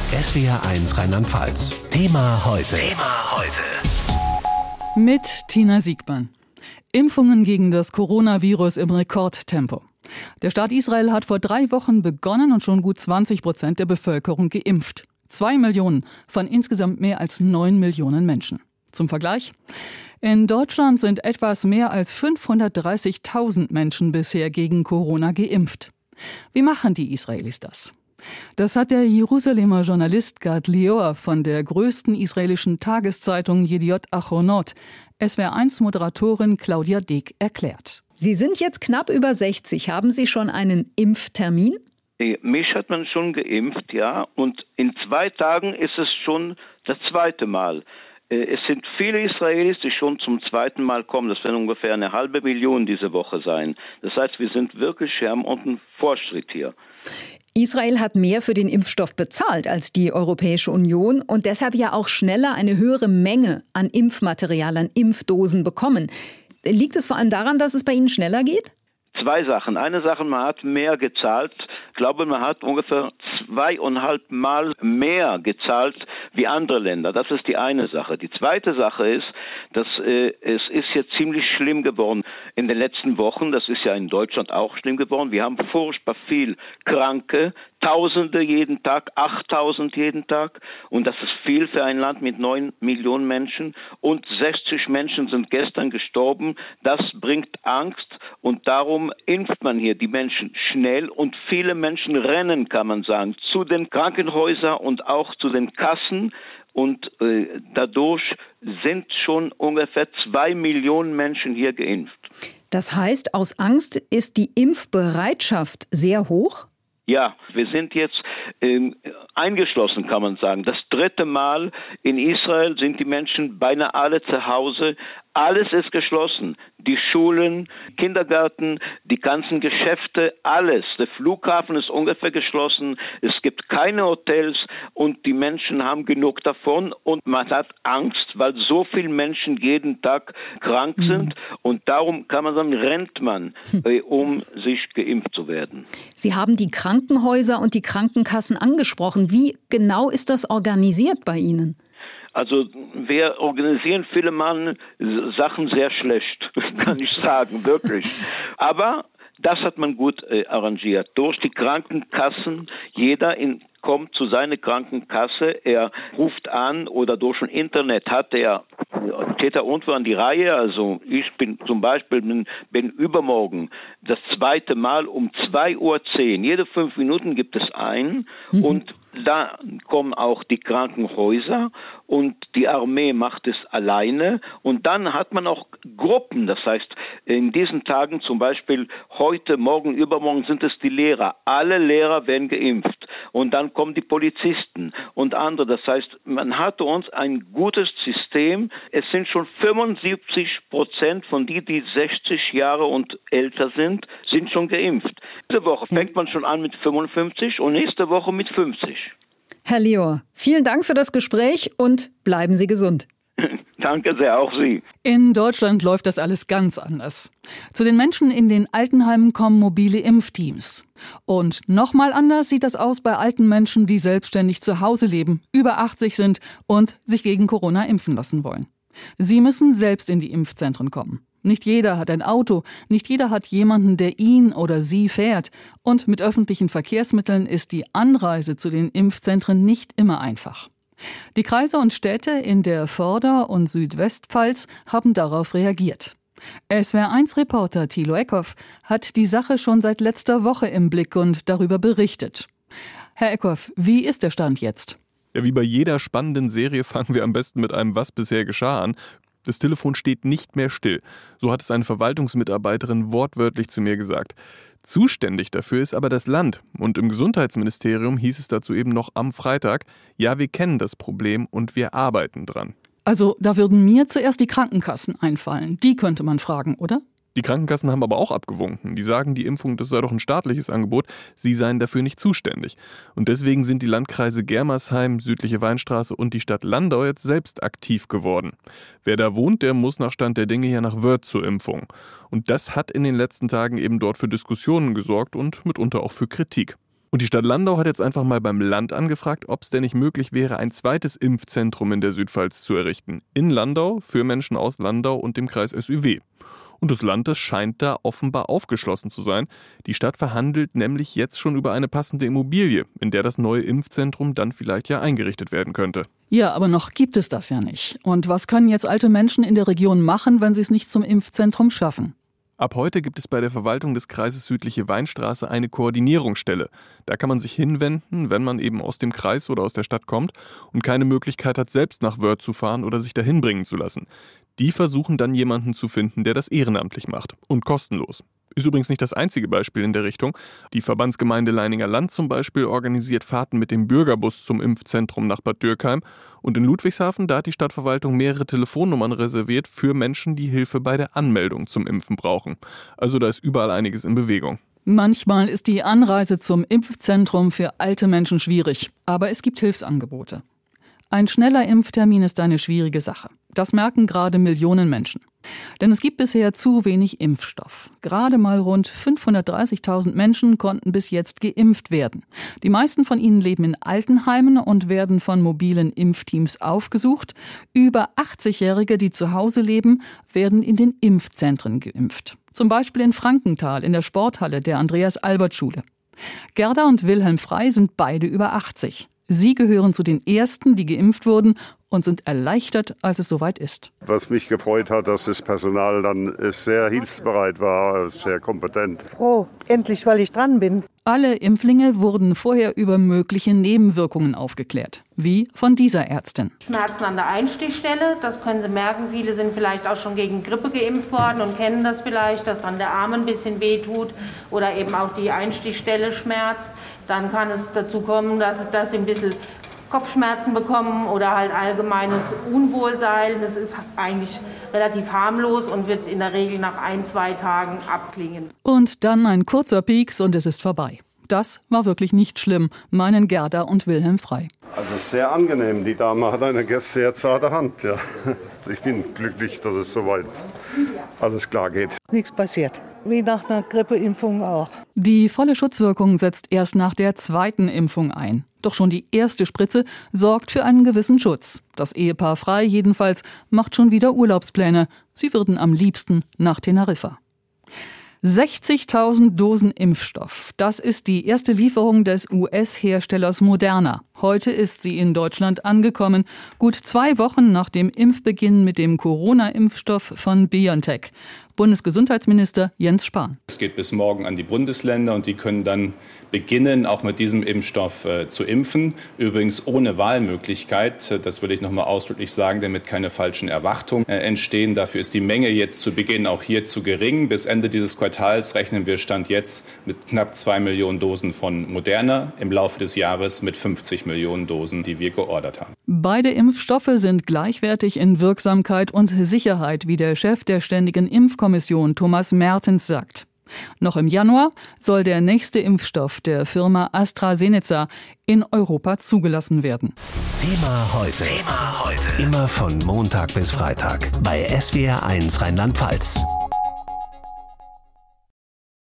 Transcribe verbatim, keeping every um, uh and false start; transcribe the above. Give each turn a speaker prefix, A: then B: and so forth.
A: S W R eins Rheinland-Pfalz. Thema heute. Thema heute.
B: Mit Tina Siegmann. Impfungen gegen das Coronavirus im Rekordtempo. Der Staat Israel hat vor drei Wochen begonnen und schon gut zwanzig Prozent der Bevölkerung geimpft. Zwei Millionen von insgesamt mehr als neun Millionen Menschen. Zum Vergleich: In Deutschland sind etwas mehr als fünfhundertdreißigtausend Menschen bisher gegen Corona geimpft. Wie machen die Israelis das? Das hat der Jerusalemer Journalist Gad Lior von der größten israelischen Tageszeitung Yediot Achronot S W R eins Moderatorin Claudia Deek erklärt.
C: Sie sind jetzt knapp über sechzig. Haben Sie schon einen Impftermin?
D: Mich hat man schon geimpft, ja. Und in zwei Tagen ist es schon das zweite Mal. Es sind viele Israelis, die schon zum zweiten Mal kommen. Das werden ungefähr eine halbe Million diese Woche sein. Das heißt, wir sind wirklich Scherm und ein Vorschritt hier.
C: Israel hat mehr für den Impfstoff bezahlt als die Europäische Union und deshalb ja auch schneller eine höhere Menge an Impfmaterial, an Impfdosen bekommen. Liegt es vor allem daran, dass es bei Ihnen schneller geht?
D: Zwei Sachen. Eine Sache, man hat mehr gezahlt. Ich glaube, man hat ungefähr zweieinhalb Mal mehr gezahlt wie andere Länder. Das ist die eine Sache. Die zweite Sache ist, dass äh, es ist jetzt ziemlich schlimm geworden in den letzten Wochen. Das ist ja in Deutschland auch schlimm geworden. Wir haben furchtbar viel Kranke, Tausende jeden Tag, achttausend jeden Tag. Und das ist viel für ein Land mit neun Millionen Menschen. Und sechzig Menschen sind gestern gestorben. Das bringt Angst und darum impft man hier die Menschen schnell und viele Menschen rennen, kann man sagen, zu den Krankenhäusern und auch zu den Kassen. Und äh, dadurch sind schon ungefähr zwei Millionen Menschen hier geimpft.
C: Das heißt, aus Angst ist die Impfbereitschaft sehr hoch?
D: Ja, wir sind jetzt ähm, eingeschlossen, kann man sagen. Das dritte Mal in Israel sind die Menschen beinahe alle zu Hause. Alles ist geschlossen. Die Schulen, Kindergarten, die ganzen Geschäfte, alles. Der Flughafen ist ungefähr geschlossen. Es gibt keine Hotels und die Menschen haben genug davon. Und man hat Angst, weil so viele Menschen jeden Tag krank sind. Mhm. Und darum kann man sagen, rennt man, äh, um sich geimpft zu werden.
C: Sie haben die Krankenhäuser und die Krankenkassen angesprochen. Wie genau ist das organisiert bei Ihnen?
D: Also wir organisieren viele Mal Sachen sehr schlecht, kann ich sagen, wirklich. Aber das hat man gut äh, arrangiert. Durch die Krankenkassen, jeder in, kommt zu seiner Krankenkasse, er ruft an oder durch ein Internet hat er, steht er irgendwo an die Reihe. Also ich bin zum Beispiel, bin, bin übermorgen das zweite Mal um zwei Uhr zehn. Jede fünf Minuten gibt es einen mhm. und da kommen auch die Krankenhäuser und die Armee macht es alleine und dann hat man auch Gruppen, das heißt in diesen Tagen zum Beispiel heute, morgen, übermorgen sind es die Lehrer, alle Lehrer werden geimpft und dann kommen die Polizisten und andere, das heißt man hatte uns ein gutes System, es sind schon fünfundsiebzig Prozent von die, die sechzig Jahre und älter sind, sind schon geimpft. Diese Woche fängt man schon an mit fünfundfünfzig und nächste Woche mit fünfzig.
C: Herr Lior, vielen Dank für das Gespräch und bleiben Sie gesund.
D: Danke sehr, auch Sie.
B: In Deutschland läuft das alles ganz anders. Zu den Menschen in den Altenheimen kommen mobile Impfteams. Und nochmal anders sieht das aus bei alten Menschen, die selbstständig zu Hause leben, über achtzig sind und sich gegen Corona impfen lassen wollen. Sie müssen selbst in die Impfzentren kommen. Nicht jeder hat ein Auto, nicht jeder hat jemanden, der ihn oder sie fährt. Und mit öffentlichen Verkehrsmitteln ist die Anreise zu den Impfzentren nicht immer einfach. Die Kreise und Städte in der Vorder- und Südwestpfalz haben darauf reagiert. S W R eins Reporter Thilo Eckhoff hat die Sache schon seit letzter Woche im Blick und darüber berichtet. Herr Eckhoff, wie ist der Stand jetzt?
E: Ja, wie bei jeder spannenden Serie fangen wir am besten mit einem Was bisher geschah an. Das Telefon steht nicht mehr still. So hat es eine Verwaltungsmitarbeiterin wortwörtlich zu mir gesagt. Zuständig dafür ist aber das Land. Und im Gesundheitsministerium hieß es dazu eben noch am Freitag, ja, wir kennen das Problem und wir arbeiten dran.
B: Also da würden mir zuerst die Krankenkassen einfallen. Die könnte man fragen, oder?
E: Die Krankenkassen haben aber auch abgewunken. Die sagen, die Impfung, das sei doch ein staatliches Angebot, sie seien dafür nicht zuständig. Und deswegen sind die Landkreise Germersheim, südliche Weinstraße und die Stadt Landau jetzt selbst aktiv geworden. Wer da wohnt, der muss nach Stand der Dinge hier nach Wörth zur Impfung. Und das hat in den letzten Tagen eben dort für Diskussionen gesorgt und mitunter auch für Kritik. Und die Stadt Landau hat jetzt einfach mal beim Land angefragt, ob es denn nicht möglich wäre, ein zweites Impfzentrum in der Südpfalz zu errichten. In Landau für Menschen aus Landau und dem Kreis S Ü W. Und das Land, das scheint da offenbar aufgeschlossen zu sein. Die Stadt verhandelt nämlich jetzt schon über eine passende Immobilie, in der das neue Impfzentrum dann vielleicht ja eingerichtet werden könnte.
B: Ja, aber noch gibt es das ja nicht. Und was können jetzt alte Menschen in der Region machen, wenn sie es nicht zum Impfzentrum schaffen?
E: Ab heute gibt es bei der Verwaltung des Kreises Südliche Weinstraße eine Koordinierungsstelle. Da kann man sich hinwenden, wenn man eben aus dem Kreis oder aus der Stadt kommt und keine Möglichkeit hat, selbst nach Wörth zu fahren oder sich dahin bringen zu lassen. Die versuchen dann jemanden zu finden, der das ehrenamtlich macht und kostenlos. Ist übrigens nicht das einzige Beispiel in der Richtung. Die Verbandsgemeinde Leininger Land zum Beispiel organisiert Fahrten mit dem Bürgerbus zum Impfzentrum nach Bad Dürkheim. Und in Ludwigshafen, da hat die Stadtverwaltung mehrere Telefonnummern reserviert für Menschen, die Hilfe bei der Anmeldung zum Impfen brauchen. Also da ist überall einiges in Bewegung.
B: Manchmal ist die Anreise zum Impfzentrum für alte Menschen schwierig, aber es gibt Hilfsangebote. Ein schneller Impftermin ist eine schwierige Sache. Das merken gerade Millionen Menschen. Denn es gibt bisher zu wenig Impfstoff. Gerade mal rund fünfhundertdreißigtausend Menschen konnten bis jetzt geimpft werden. Die meisten von ihnen leben in Altenheimen und werden von mobilen Impfteams aufgesucht. Über achtzigjährige, die zu Hause leben, werden in den Impfzentren geimpft. Zum Beispiel in Frankenthal in der Sporthalle der Andreas-Albert-Schule. Gerda und Wilhelm Frey sind beide über achtzig. Sie gehören zu den Ersten, die geimpft wurden und sind erleichtert, als es soweit ist.
F: Was mich gefreut hat, dass das Personal dann sehr hilfsbereit war, sehr kompetent.
G: Froh, endlich, weil ich dran bin.
B: Alle Impflinge wurden vorher über mögliche Nebenwirkungen aufgeklärt, wie von dieser Ärztin.
H: Schmerzen an der Einstichstelle, das können Sie merken. Viele sind vielleicht auch schon gegen Grippe geimpft worden und kennen das vielleicht, dass dann der Arm ein bisschen wehtut oder eben auch die Einstichstelle schmerzt. Dann kann es dazu kommen, dass, dass Sie ein bisschen Kopfschmerzen bekommen oder halt allgemeines Unwohlsein. Das ist eigentlich relativ harmlos und wird in der Regel nach ein, zwei Tagen abklingen.
B: Und dann ein kurzer Pieks und es ist vorbei. Das war wirklich nicht schlimm, meinen Gerda und Wilhelm Frey.
F: Also sehr angenehm. Die Dame hat eine sehr zarte Hand. Ja. Ich bin glücklich, dass es soweit alles klar geht.
G: Nichts passiert. Wie nach einer Grippeimpfung auch.
B: Die volle Schutzwirkung setzt erst nach der zweiten Impfung ein. Doch schon die erste Spritze sorgt für einen gewissen Schutz. Das Ehepaar Frey jedenfalls macht schon wieder Urlaubspläne. Sie würden am liebsten nach Teneriffa. sechzigtausend Dosen Impfstoff. Das ist die erste Lieferung des U S-Herstellers Moderna. Heute ist sie in Deutschland angekommen, gut zwei Wochen nach dem Impfbeginn mit dem Corona-Impfstoff von BioNTech. Bundesgesundheitsminister Jens Spahn.
I: Es geht bis morgen an die Bundesländer und die können dann beginnen, auch mit diesem Impfstoff äh, zu impfen. Übrigens ohne Wahlmöglichkeit, das will ich noch mal ausdrücklich sagen, damit keine falschen Erwartungen äh, entstehen. Dafür ist die Menge jetzt zu Beginn auch hier zu gering. Bis Ende dieses Quartals rechnen wir Stand jetzt mit knapp zwei Millionen Dosen von Moderna, im Laufe des Jahres mit fünfzig Millionen Dosen, die wir geordert haben.
B: Beide Impfstoffe sind gleichwertig in Wirksamkeit und Sicherheit, wie der Chef der Ständigen Impfkommission Thomas Mertens sagt. Noch im Januar soll der nächste Impfstoff der Firma AstraZeneca in Europa zugelassen werden.
A: Thema heute. Thema heute. Immer von Montag bis Freitag bei S W R eins Rheinland-Pfalz.